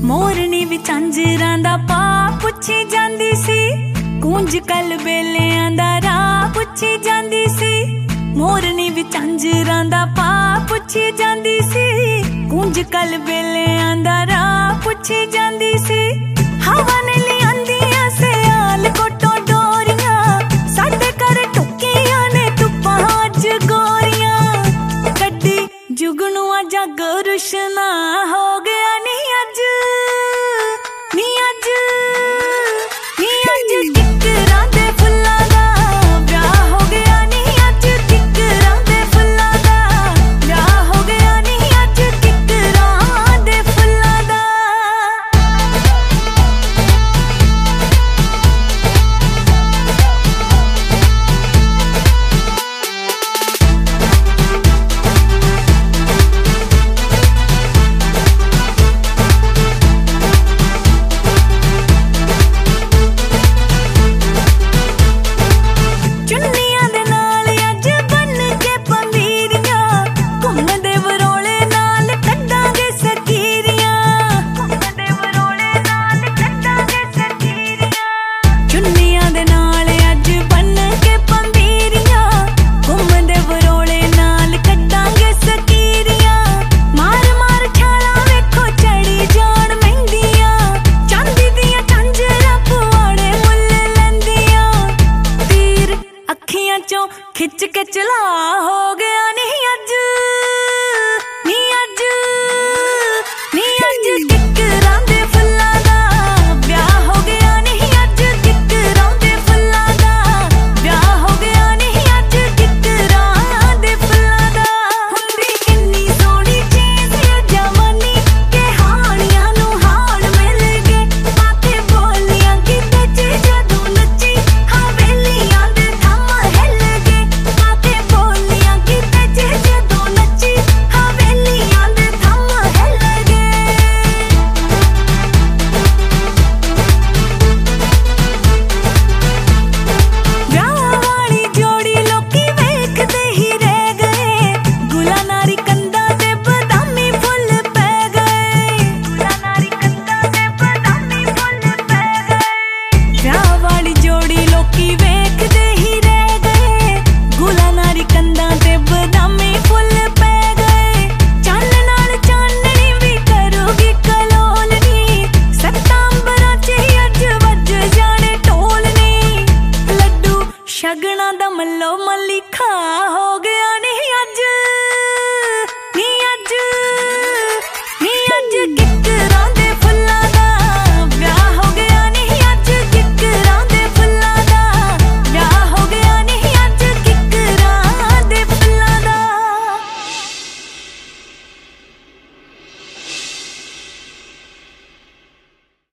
मोरनी भी झांजरां दा पा पुछी जांदी सी, गूंज कल बेलियां दा राह पुछी जांदी सी। मोरनी भी झांजरां दा पा पुछी जांदी सी, गूंज कल बेलियां दा राह पुछी जांदी सी। हवा ने लियांदियां सियाल कोटों डोरियां, साडे घर टुकियां ने धुप्पां अज गोरियां। कड्डी जुगनू अजा गुरुशना हो गया नी अज।